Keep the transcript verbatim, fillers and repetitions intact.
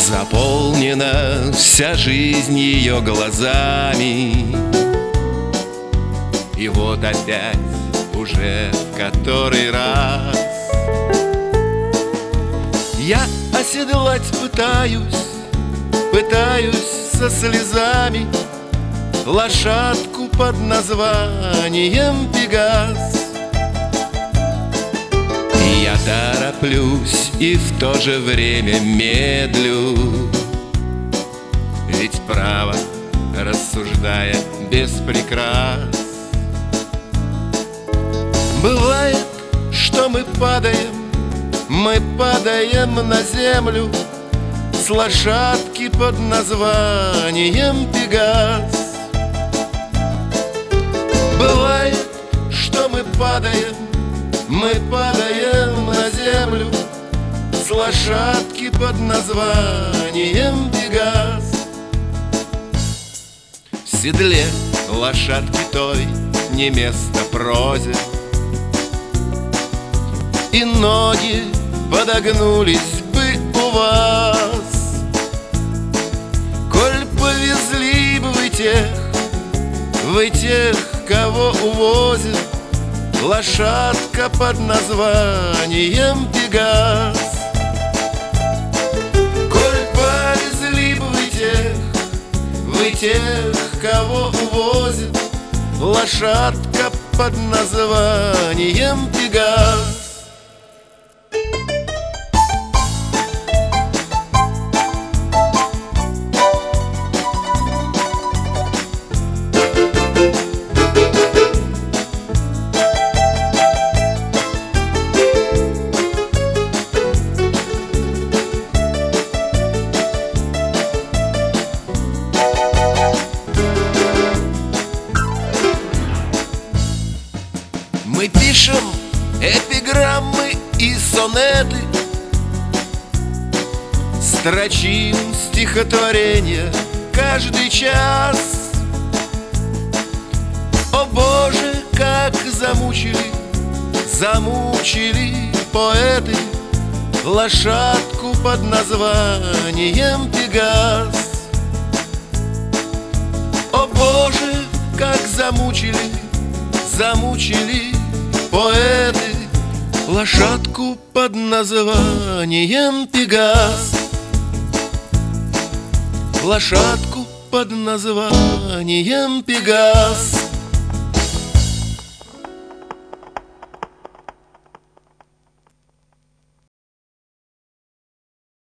Заполнена вся жизнь ее глазами. И вот опять уже в который раз я оседлать пытаюсь, пытаюсь со слезами лошадку под названием Пегас. И я тороплюсь и в то же время медлю, ведь право, рассуждая без прикрас. Бывает, что мы падаем, мы падаем на землю с лошадки под названием Пегас. Бывает, что мы падаем, мы падаем на землю с лошадки под названием Пегас. В седле лошадки той не место прозе, и ноги подогнулись бы у вас, коль повезли бы вы тех, вы тех, кого увозит лошадка под названием Пегас. Коль повезли бы вы тех, вы тех, кого увозит лошадка под названием Пегас. Мы пишем эпиграммы и сонеты, строчим стихотворения каждый час. О Боже, как замучили, замучили поэты лошадку под названием Пегас. О Боже, как замучили, замучили поэты лошадку под названием Пегас. Лошадку под названием Пегас.